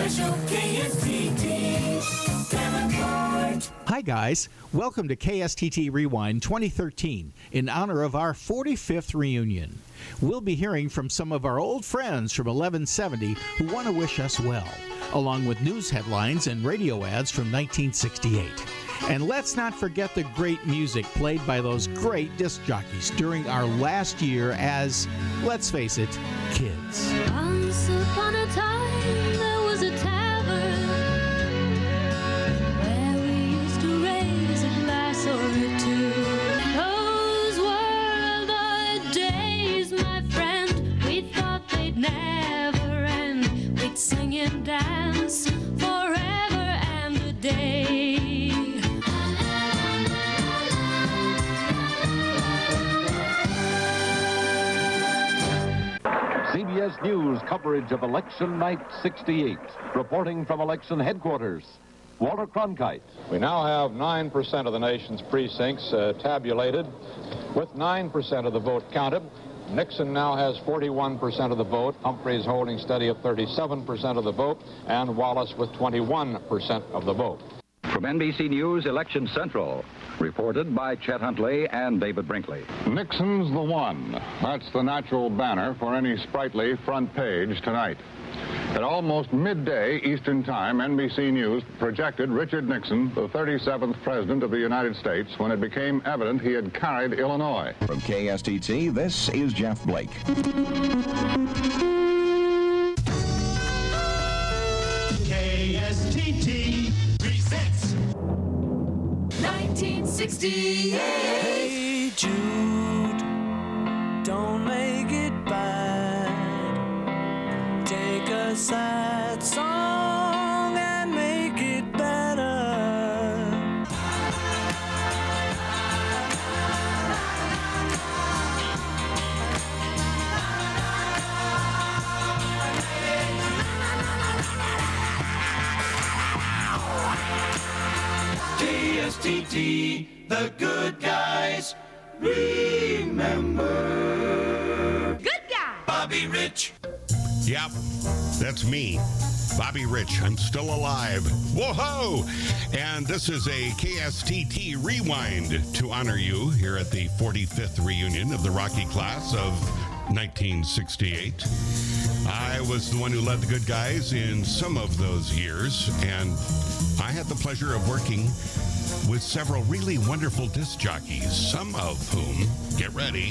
Special KSTT Davenport. Hi guys, welcome to KSTT Rewind 2013 in honor of our 45th reunion. We'll be hearing from some of our old friends from 1170 who want to wish us well, along with news headlines and radio ads from 1968. And let's not forget the great music played by those great disc jockeys during our last year as, let's face it, kids. Once upon a time there was a tavern where we used to raise a glass or two. Those were the days, my friend, we thought they'd never end. We'd sing and dance forever and a day. CBS News coverage of Election Night 68. Reporting from election headquarters, Walter Cronkite. We now have 9% of the nation's precincts tabulated. With 9% of the vote counted, Nixon now has 41% of the vote, Humphreys holding steady at 37% of the vote, and Wallace with 21% of the vote. From NBC News, Election Central, reported by Chet Huntley and David Brinkley. Nixon's the one. That's the natural banner for any sprightly front page tonight. At almost midday Eastern Time, NBC News projected Richard Nixon, the 37th President of the United States, when it became evident he had carried Illinois. From KSTT, this is Jeff Blake. KSTT presents 1968. Hey Jude, don't make it bad. Take a sad song and make it better. KSTT, the good guys, remember. Good guy! Bobby Rich. Yep, that's me, Bobby Rich. I'm still alive. Whoa-ho! And this is a KSTT Rewind to honor you here at the 45th reunion of the Rocky class of 1968. I was the one who led the good guys in some of those years, and I had the pleasure of working with several really wonderful disc jockeys, some of whom, get ready,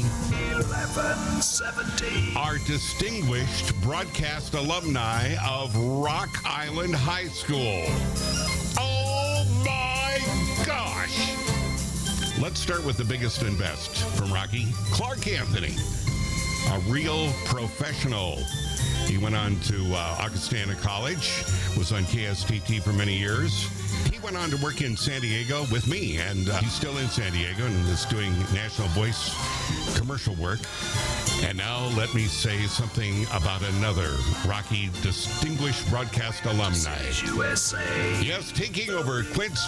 1170, are distinguished broadcast alumni of Rock Island High School. Oh my gosh! Let's start with the biggest and best from Rocky, Clark Anthony, a real professional. He went on to Augustana College, was on KSTT for many years. He went on to work in San Diego with me, and he's still in San Diego and is doing National Voice commercial work. And now let me say something about another Rocky distinguished broadcast alumni. USA. Yes, taking over Quint's...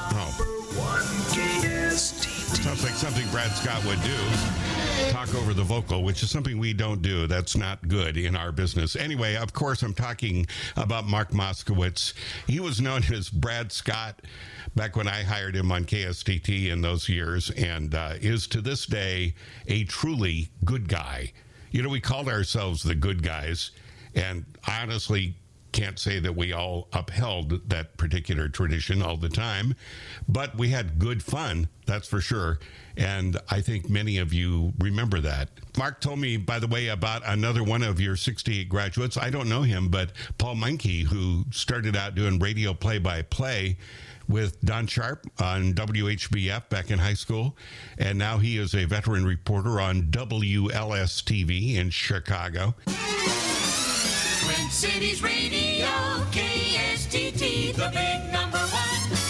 Sounds like something Brad Scott would do. Talk over the vocal, which is something we don't do. That's not good in our business. Anyway, of course, I'm talking about Mark Moskowitz. He was known as Brad Scott back when I hired him on KSTT in those years, and is to this day a truly good guy. You know, we called ourselves the good guys, and I honestly can't say that we all upheld that particular tradition all the time, but we had good fun, that's for sure. And I think many of you remember that. Mark told me, by the way, about another one of your 68 graduates. I don't know him, but Paul Meinke, who started out doing radio play-by-play with Don Sharp on WHBF back in high school. And now he is a veteran reporter on WLS-TV in Chicago. Twin Cities Radio, KSTT, the big number one.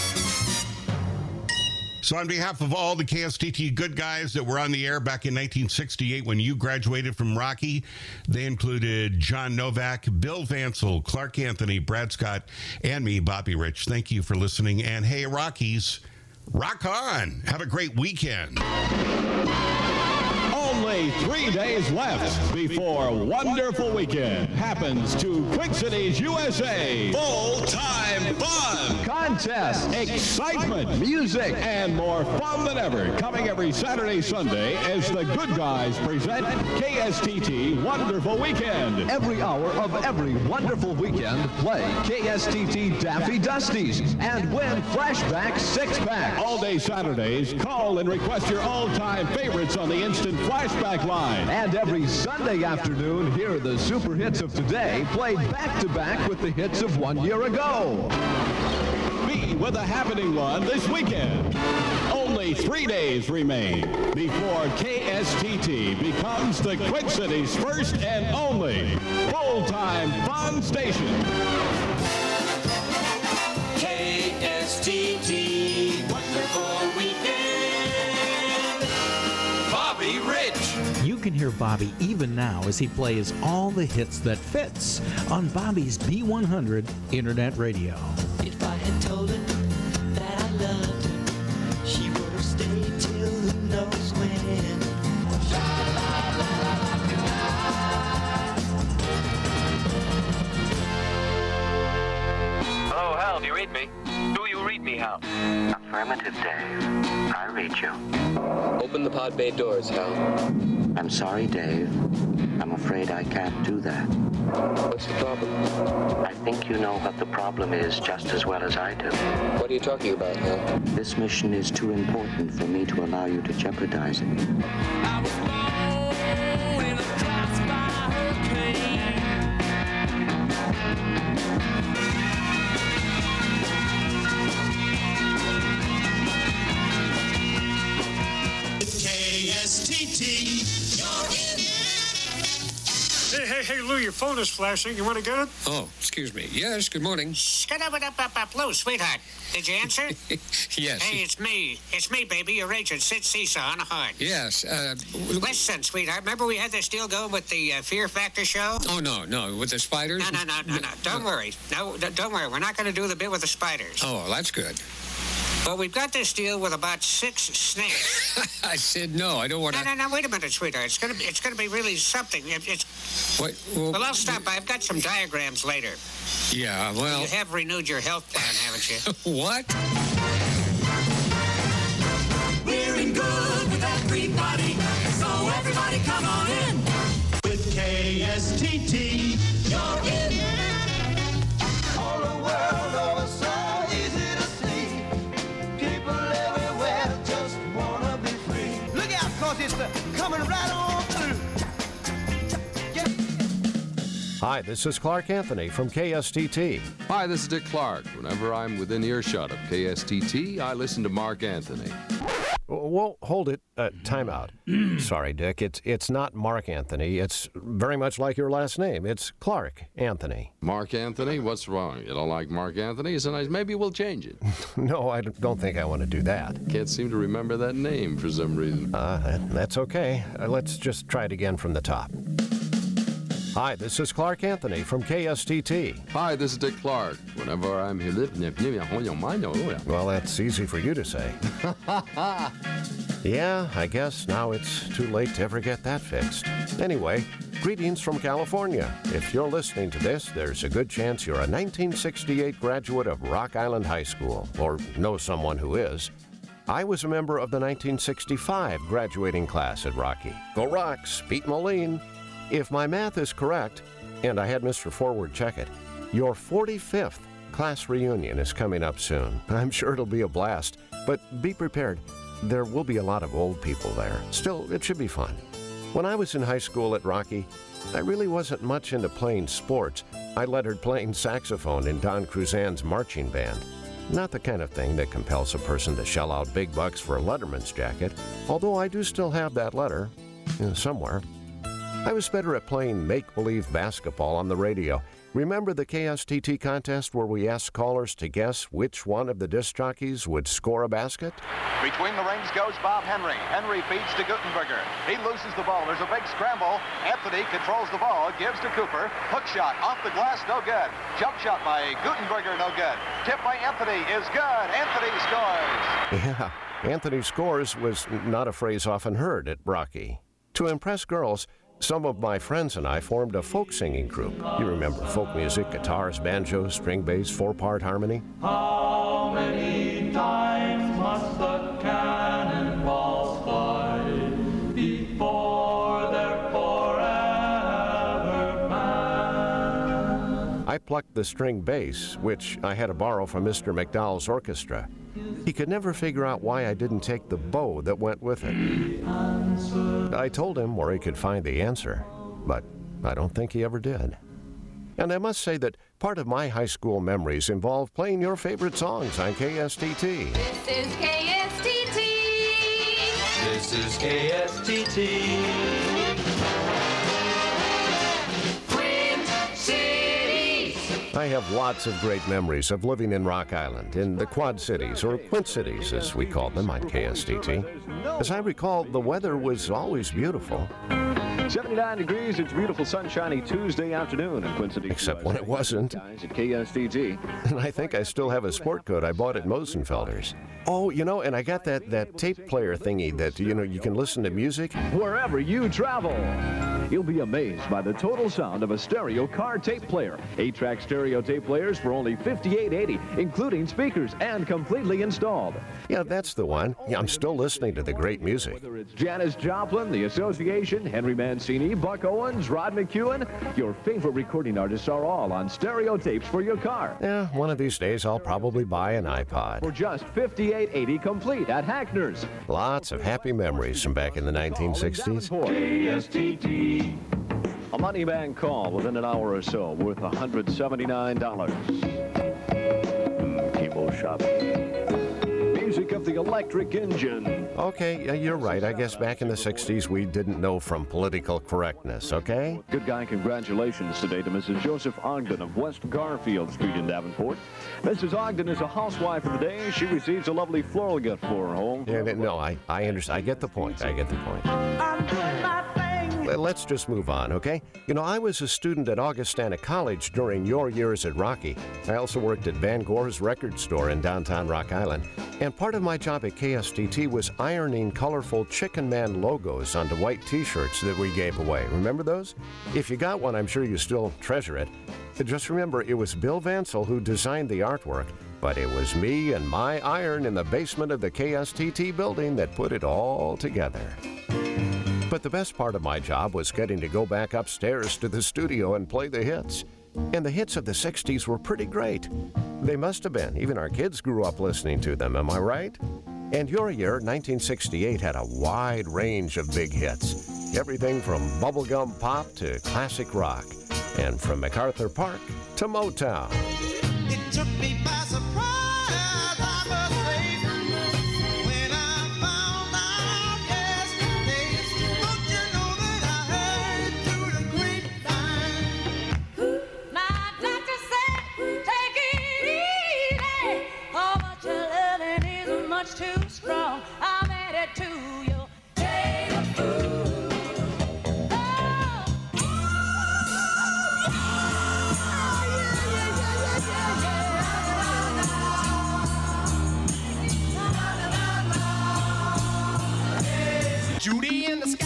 So on behalf of all the KSTT good guys that were on the air back in 1968 when you graduated from Rocky, they included John Novak, Bill Vansel, Clark Anthony, Brad Scott, and me, Bobby Rich. Thank you for listening. And hey, Rockies, rock on. Have a great weekend. Only 3 days left before Wonderful Weekend happens to Quick Cities, USA. Full-time fun, contests, excitement, music, and more fun than ever. Coming every Saturday, Sunday as the Good Guys present KSTT Wonderful Weekend. Every hour of every Wonderful Weekend, play KSTT Daffy Dusties and win Flashback 6-pack. All day Saturdays, call and request your all-time favorites on the Instant Flashback line. And every Sunday afternoon, hear the super hits of today played back-to-back with the hits of 1 year ago. Be with the happening one this weekend. Only 3 days remain before KSTT becomes the Quick City's first and only full-time fun station. KSTT, Wonderful Weekend. Bobby Rich. You can hear Bobby even now as he plays all the hits that fits on Bobby's B100 Internet Radio. If I had told her that I loved her, she would have stayed till who knows when. Hello, Hal, do you read me? Do you read me, Hal? Affirmative, Dave. I read you. Open the pod bay doors, Hal. I'm sorry, Dave. I'm afraid I can't do that. What's the problem? I think you know what the problem is just as well as I do. What are you talking about, Hal? This mission is too important for me to allow you to jeopardize it. I was born in a drive-by hurricane. KSTT, you're in. Hey, Lou, your phone is flashing. You want to get it? Oh, excuse me. Yes, good morning. Lou, sweetheart. Did you answer? Yes. Hey, it's me. It's me, baby, your agent, Sid Seesaw on the horn. Yes. Listen, sweetheart, remember we had this deal going with the Fear Factor show? Oh, no. With the spiders? No. Don't worry. No, don't worry. We're not going to do the bit with the spiders. Oh, that's good. But we've got this deal with about 6 snakes. I said no. I don't want to. No. Wait a minute, sweetheart. It's gonna be really something. What? Well, I'll stop by. I've got some diagrams later. Yeah. Well. You have renewed your health plan, haven't you? What? We're in good with everybody, so everybody come on in. With KSTT, you're in. All the world over so easy to see. People everywhere just wanna be free. Look out, 'cause it's coming right on through. Hi, this is Clark Anthony from KSTT. Hi, this is Dick Clark. Whenever I'm within earshot of KSTT, I listen to Mark Anthony. Well, hold it. Time out. Sorry, Dick. It's not Mark Anthony. It's very much like your last name. It's Clark Anthony. Mark Anthony? What's wrong? You don't like Mark Anthony? So nice. Maybe we'll change it. No, I don't think I want to do that. Can't seem to remember that name for some reason. That's okay. Let's just try it again from the top. Hi, this is Clark Anthony from KSTT. Hi, this is Dick Clark. Whenever I'm here, well, that's easy for you to say. Yeah, I guess now it's too late to ever get that fixed. Anyway, greetings from California. If you're listening to this, there's a good chance you're a 1968 graduate of Rock Island High School, or know someone who is. I was a member of the 1965 graduating class at Rocky. Go Rocks, Pete Moline. If my math is correct, and I had Mr. Forward check it, your 45th class reunion is coming up soon. I'm sure it'll be a blast, but be prepared. There will be a lot of old people there. Still, it should be fun. When I was in high school at Rocky, I really wasn't much into playing sports. I lettered playing saxophone in Don Cruzan's marching band. Not the kind of thing that compels a person to shell out big bucks for a letterman's jacket, although I do still have that letter somewhere. I was better at playing make-believe basketball on the radio. Remember the KSTT contest where we asked callers to guess which one of the disc jockeys would score a basket? Between the rings goes Bob Henry. Henry feeds to Gutenberger. He loses the ball. There's a big scramble. Anthony controls the ball, gives to Cooper. Hook shot off the glass, no good. Jump shot by Gutenberger, no good. Tip by Anthony is good. Anthony scores. Yeah, Anthony scores was not a phrase often heard at Rocky. To impress girls, some of my friends and I formed a folk singing group. You remember folk music, guitars, banjos, string bass, 4-part harmony? How many times must the cannonballs fly before they're forever manned? I plucked the string bass, which I had to borrow from Mr. McDowell's orchestra. He could never figure out why I didn't take the bow that went with it. I told him where he could find the answer, but I don't think he ever did. And I must say that part of my high school memories involve playing your favorite songs on KSTT. This is KSTT. This is KSTT. I have lots of great memories of living in Rock Island, in the Quad Cities, or Quint Cities as we call them on KSTT. As I recall, the weather was always beautiful. 79 degrees, it's a beautiful sunshiny Tuesday afternoon in Quint City. Except when it wasn't. At KSTT. And I think I still have a sport coat I bought at Mosenfelder's. Oh, and I got that tape player thingy that, you can listen to music. Wherever you travel, you'll be amazed by the total sound of a stereo car tape player. 8-track stereo tape players for only $58.80, including speakers and completely installed. Yeah, that's the one. Yeah, I'm still listening to the great music. Whether it's Janis Joplin, The Association, Henry Mancini, Buck Owens, Rod McEwen, your favorite recording artists are all on stereo tapes for your car. Yeah, one of these days I'll probably buy an iPod. For just $58.80 complete at Hackner's. Lots of happy memories from back in the 1960s. KSTT. A money bank call within an hour or so worth $179. People shopping. Music of the electric engine. Okay, you're right. I guess back in the 60s we didn't know from political correctness, okay? Good guy, congratulations today to Mrs. Joseph Ogden of West Garfield Street in Davenport. Mrs. Ogden is a housewife of the day. She receives a lovely floral gift for her home. Yeah, no, I understand. I get the point. I'm doing my thing. Let's just move on, okay? I was a student at Augustana College during your years at Rocky. I also worked at Van Gore's record store in downtown Rock Island. And part of my job at KSTT was ironing colorful Chicken Man logos onto white T-shirts that we gave away. Remember those? If you got one, I'm sure you still treasure it. Just remember, it was Bill Vansel who designed the artwork, but it was me and my iron in the basement of the KSTT building that put it all together. But the best part of my job was getting to go back upstairs to the studio and play the hits. And the hits of the 60s were pretty great. They must have been. Even our kids grew up listening to them, am I right? And your year, 1968, had a wide range of big hits. Everything from bubblegum pop to classic rock. And from MacArthur Park to Motown. It took me by surprise, I must say, when I found out yesterday. Don't you know that I heard through the grapevine? My doctor said, take it easy. Oh, but your loving isn't much too strong. I'm headed to your neighborhood. Judy in the sky.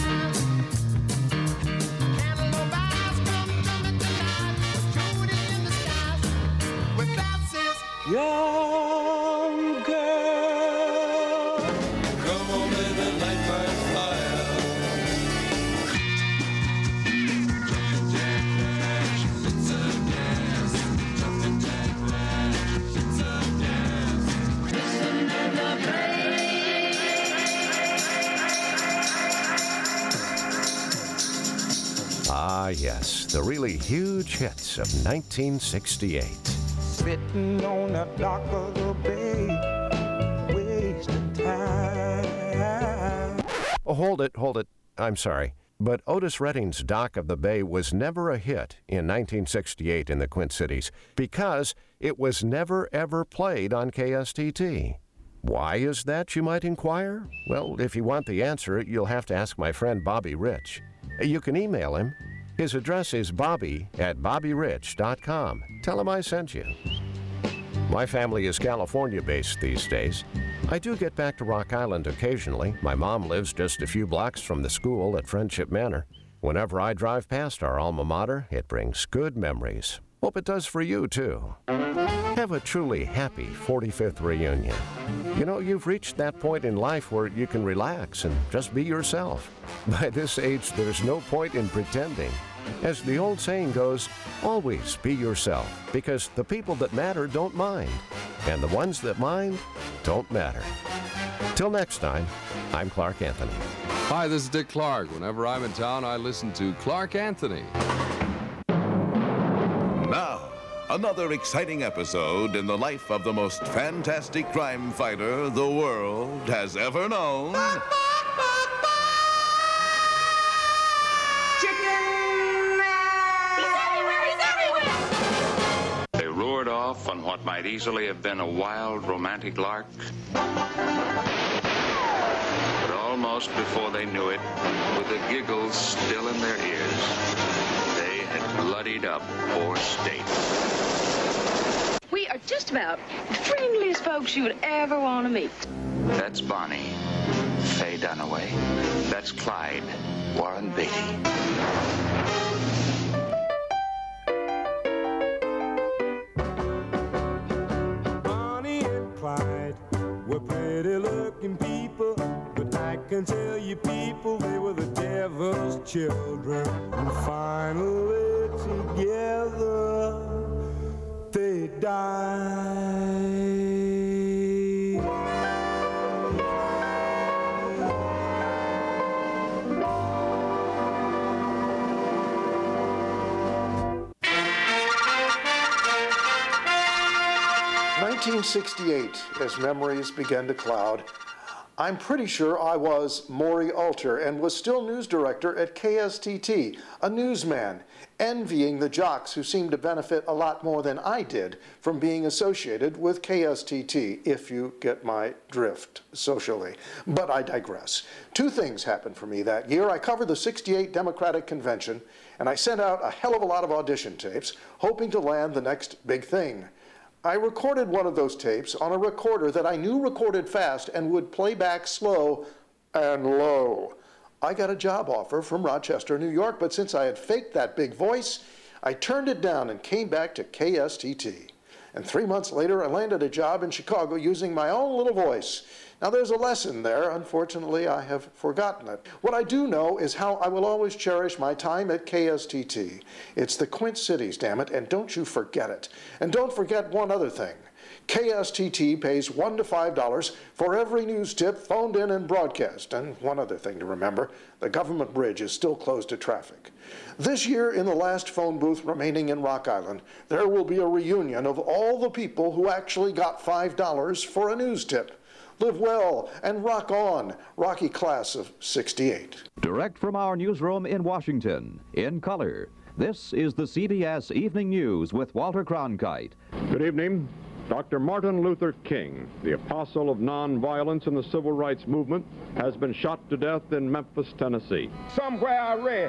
Cantaloupe eyes come to me tonight. Judy in the sky. With glasses. Young girl. Come on, baby, light my fire. It's a dance. Jumping jack flash. It's a dance. Listen to the bass. Ah, yes, the really huge hits of 1968. Sitting on the dock of the bay, wasting time. Oh, hold it. I'm sorry. But Otis Redding's Dock of the Bay was never a hit in 1968 in the Quint Cities because it was never, ever played on KSTT. Why is that, you might inquire? Well, if you want the answer, you'll have to ask my friend Bobby Rich. You can email him. His address is bobby@bobbyrich.com. Tell him I sent you. My family is California-based these days. I do get back to Rock Island occasionally. My mom lives just a few blocks from the school at Friendship Manor. Whenever I drive past our alma mater, it brings good memories. Hope it does for you, too. Have a truly happy 45th reunion. You know, you've reached that point in life where you can relax and just be yourself. By this age, there's no point in pretending. As the old saying goes, always be yourself, because the people that matter don't mind, and the ones that mind don't matter. Till next time, I'm Clark Anthony. Hi, this is Dick Clark. Whenever I'm in town, I listen to Clark Anthony. Now, another exciting episode in the life of the most fantastic crime fighter the world has ever known. They roared off on what might easily have been a wild, romantic lark. But almost before they knew it, with the giggles still in their ears, they had bloodied up poor State. We are just about the friendliest folks you would ever want to meet. That's Bonnie, Faye Dunaway. That's Clyde, Warren Beatty. Bonnie and Clyde were pretty looking people, but I can tell you people, they were the devil's children. And finally together they died. 1968, as memories began to cloud, I'm pretty sure I was Maury Alter and was still news director at KSTT, a newsman, envying the jocks who seemed to benefit a lot more than I did from being associated with KSTT, if you get my drift socially. But I digress. Two things happened for me that year. I covered the '68 Democratic Convention, and I sent out a hell of a lot of audition tapes, hoping to land the next big thing. I recorded one of those tapes on a recorder that I knew recorded fast and would play back slow and low. I got a job offer from Rochester, New York, but since I had faked that big voice, I turned it down and came back to KSTT. And 3 months later, I landed a job in Chicago using my own little voice. Now, there's a lesson there. Unfortunately, I have forgotten it. What I do know is how I will always cherish my time at KSTT. It's the Quint Cities, damn it, and don't you forget it. And don't forget one other thing. KSTT pays $1 to $5 for every news tip phoned in and broadcast. And one other thing to remember, the government bridge is still closed to traffic. This year, in the last phone booth remaining in Rock Island, there will be a reunion of all the people who actually got $5 for a news tip. Live well and rock on, Rocky Class of '68. Direct from our newsroom in Washington, in color, this is the CBS Evening News with Walter Cronkite. Good evening. Dr. Martin Luther King, the apostle of nonviolence in the civil rights movement, has been shot to death in Memphis, Tennessee. Somewhere I read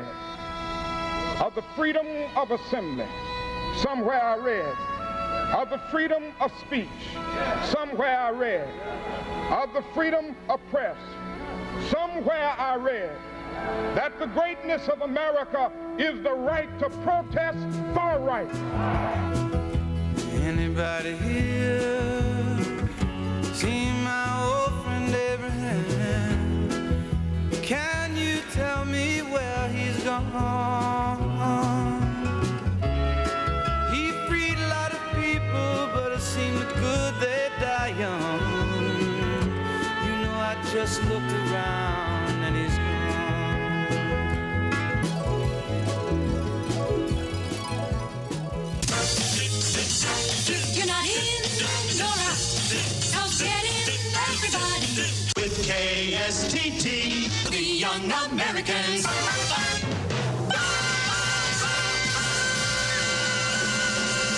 of the freedom of assembly. Somewhere I read of the freedom of speech. Somewhere I read of the freedom of press. Somewhere I read that the greatness of America is the right to protest for right. Anybody here seen my old friend Abraham? Can you tell me where he's gone? He freed a lot of people, but it seemed good they die young. You know, I just looked around and he's gone. You're not in, you're out. So get in, everybody. With KSTT, the Young Americans.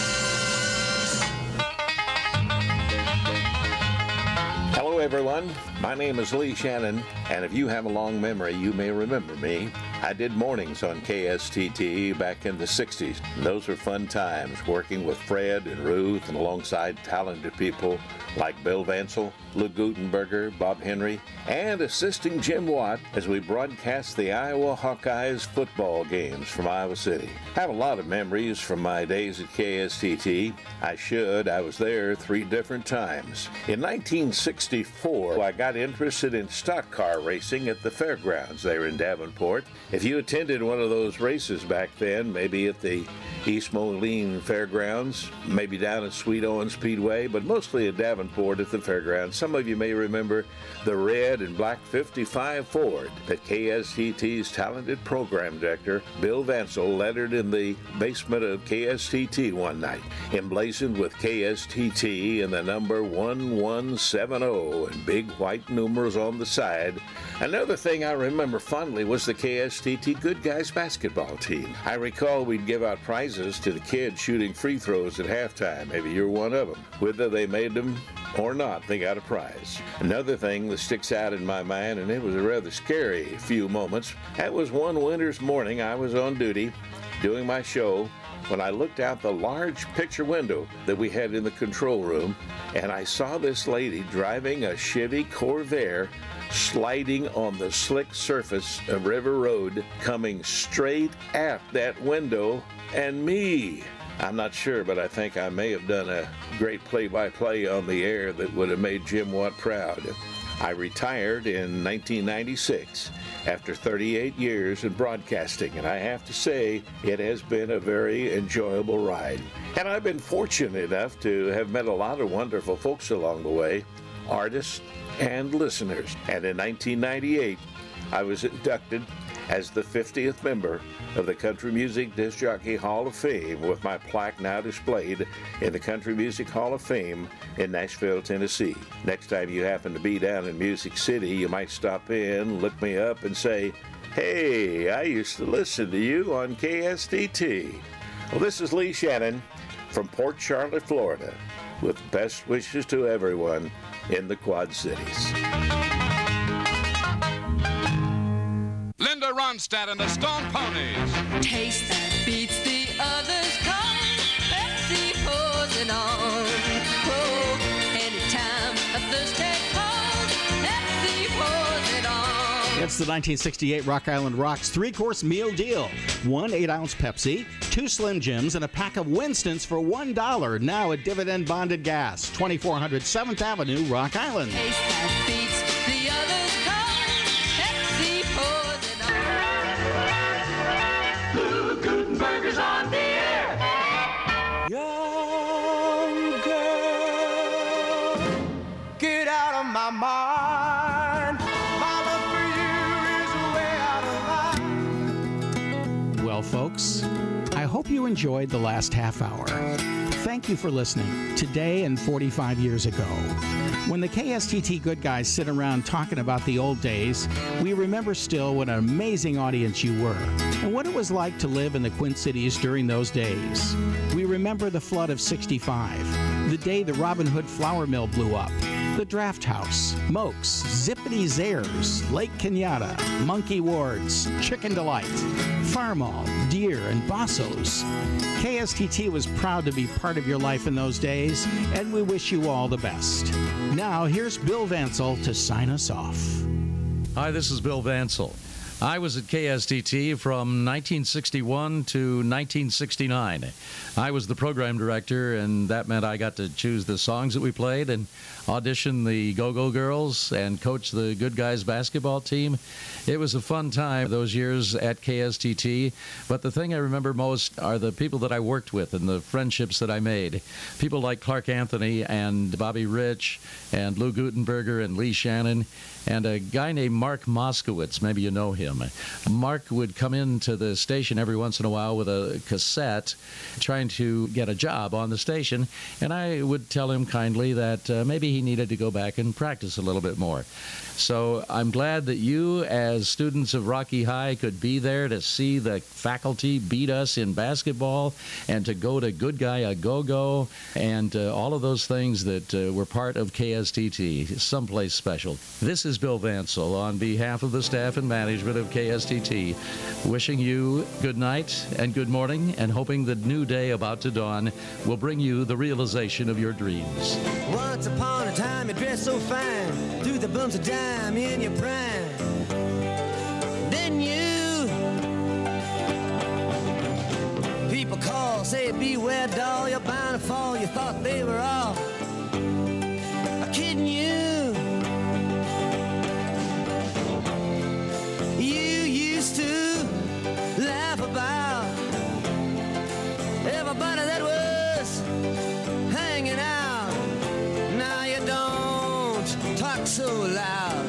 Hello, everyone. My name is Lee Shannon, and if you have a long memory, you may remember me. I did mornings on KSTT back in the 60s. Those were fun times, working with Fred and Ruth and alongside talented people like Bill Vansel, Lou Gutenberger, Bob Henry, and assisting Jim Watt as we broadcast the Iowa Hawkeyes football games from Iowa City. I have a lot of memories from my days at KSTT. I was there 3 different times. In 1964, I got interested in stock car racing at the fairgrounds there in Davenport. If you attended one of those races back then, maybe at the East Moline Fairgrounds, maybe down at Sweet Owen Speedway, but mostly at Davenport at the fairgrounds, some of you may remember the red and black 55 Ford that KSTT's talented program director, Bill Vansel, lettered in the basement of KSTT one night, emblazoned with KSTT and the number 1170 and big white numerals on the side. Another thing I remember fondly was the KSTT Good Guys basketball team. I recall we'd give out prizes to the kids shooting free throws at halftime. Maybe you're one of them. Whether they made them or not, they got a prize. Another thing that sticks out in my mind, and it was a rather scary few moments, that was one winter's morning I was on duty doing my show when I looked out the large picture window that we had in the control room, and I saw this lady driving a Chevy Corvair sliding on the slick surface of River Road, coming straight at that window and me. I'm not sure, but I think I may have done a great play-by-play on the air that would have made Jim Watt proud. I retired in 1996 after 38 years in broadcasting, and I have to say it has been a very enjoyable ride. And I've been fortunate enough to have met a lot of wonderful folks along the way, artists and listeners. And in 1998, I was inducted as the 50th member of the Country Music Disc Jockey Hall of Fame, with my plaque now displayed in the Country Music Hall of Fame in Nashville, Tennessee. Next time you happen to be down in Music City, you might stop in, look me up, and say, "Hey, I used to listen to you on KSTT." Well, this is Lee Shannon from Port Charlotte, Florida, with best wishes to everyone in the Quad Cities. Linda Ronstadt and the Stone Ponies. Taste that beats the others, come Pepsi pours it on. Oh, anytime a thirst takes hold, Pepsi pours it on. It's the 1968 Rock Island Rocks 3-course meal deal. 1 8-ounce Pepsi, 2 Slim Jims, and a pack of Winstons for $1. Now at Dividend Bonded Gas, 2400 7th Avenue, Rock Island. Taste that beats the others, come Pepsi pours it on. Lou Gutenberger's on the air. Young girl, get out of my mind. My love for you is way out of line. Well, folks, I hope you enjoyed the last half hour. Thank you for listening. Today and 45 years ago, when the KSTT Good Guys sit around talking about the old days, we remember still what an amazing audience you were and what it was like to live in the Quint Cities during those days. We remember the flood of '65, the day the Robin Hood flour mill blew up, the Draft House, Moke's, Zippity Zares, Lake Kenyatta, Monkey Ward's, Chicken Delight, Farmall, Deer, and Basso's. KSTT was proud to be part of your life in those days, and we wish you all the best. Now, here's Bill Vansel to sign us off. Hi, this is Bill Vansel. I was at KSTT from 1961 to 1969. I was the program director, and that meant I got to choose the songs that we played and audition the Go-Go Girls and coach the Good Guys basketball team. It was a fun time, those years at KSTT, but the thing I remember most are the people that I worked with and the friendships that I made. People like Clark Anthony and Bobby Rich and Lou Gutenberger and Lee Shannon and a guy named Mark Moskowitz, maybe you know him. Mark would come into the station every once in a while with a cassette trying to get a job on the station, and I would tell him kindly that maybe he needed to go back and practice a little bit more. So I'm glad that you, as students of Rocky High, could be there to see the faculty beat us in basketball and to go to Good Guy A Go-Go and all of those things that were part of KSTT, someplace special. This is Bill Vansel on behalf of the staff and management of KSTT, wishing you good night and good morning and hoping the new day about to dawn will bring you the realization of your dreams. Once upon a time you dressed so fine, through the bumps of dime in your prime. Then you, people call, say beware doll, you're bound to fall. You thought they were all kidding you. You used to laugh about everybody that was hanging out. Now you don't talk so loud.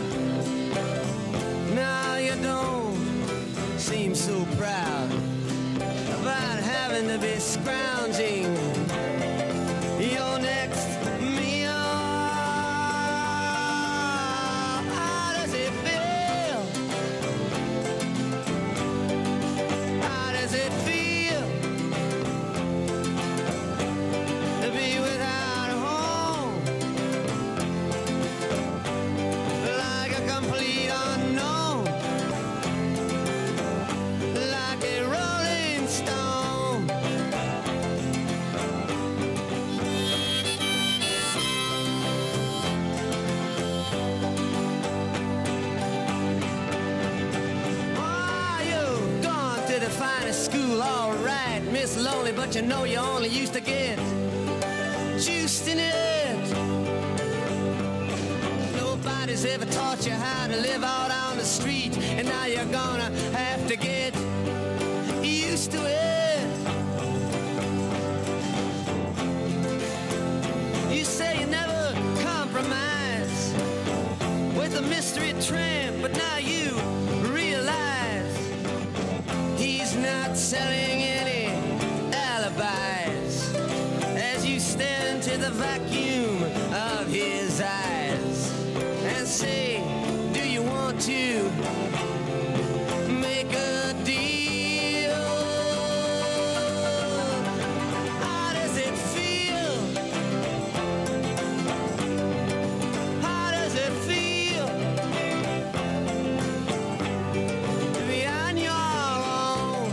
Now you don't seem so proud about having to be scrounging your next meal. How does it feel? How does it feel to be without a home? Like a complete unknown, like a rolling stone. Oh, you've gone to the finest school, all right, Miss Lonely, but you know you only used to get juiced in it. Nobody's ever taught you how to live out on the street, and now you're gonna have to get used to it. You say you never compromise with a mystery tramp, but now you realize he's not selling any alibis as you stare into the vacuum of his eyes and say, do you want to make a deal? How does it feel? How does it feel to be on your own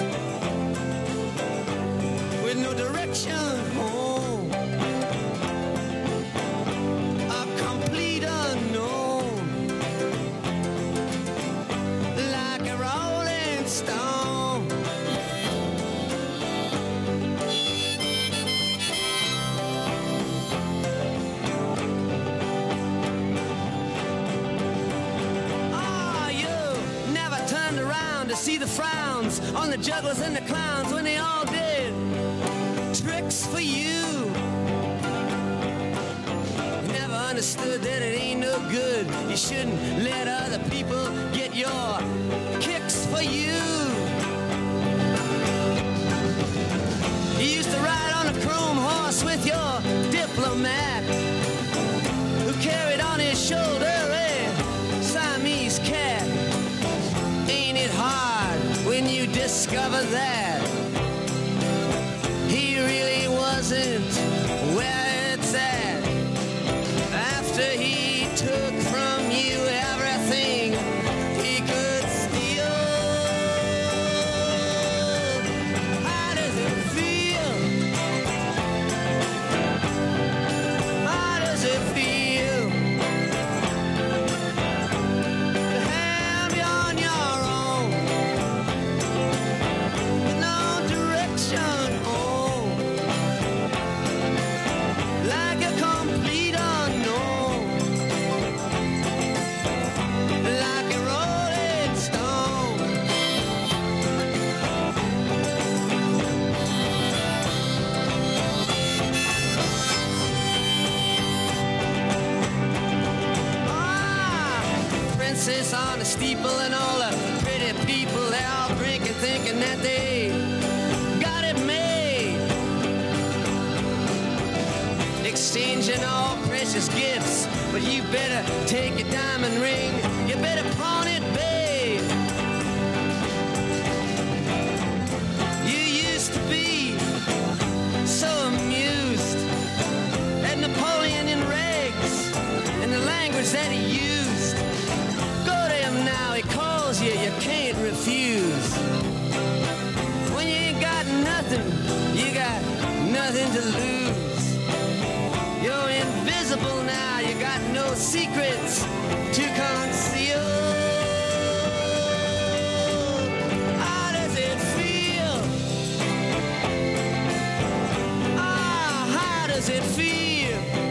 with no direction home? A complete unknown, like a rolling stone. Oh, you never turned around to see the frowns on the jugglers and the clowns when they all did tricks for you. You never understood that it ain't no good. You shouldn't let other people get your kicks for you. You used to ride on a chrome horse with your diplomat, who carried on his shoulder a Siamese cat. Ain't it hard when you discover that he really wasn't where it's at? After he took from you everything he could steal. How does it feel? How does it feel to have you on your own with no direction home? princess on a steeple and all the pretty people, they all drinking, thinking that they got it made. Exchanging all precious gifts, but you better take your diamond ring, you better pawn it, babe. You used to be so amused at Napoleon in rags and the language that he used. Go to him now, he calls you, you can't refuse. When you ain't got nothing, you got nothing to lose. You're invisible now, you got no secrets to conceal. How does it feel? Ah, how does it feel?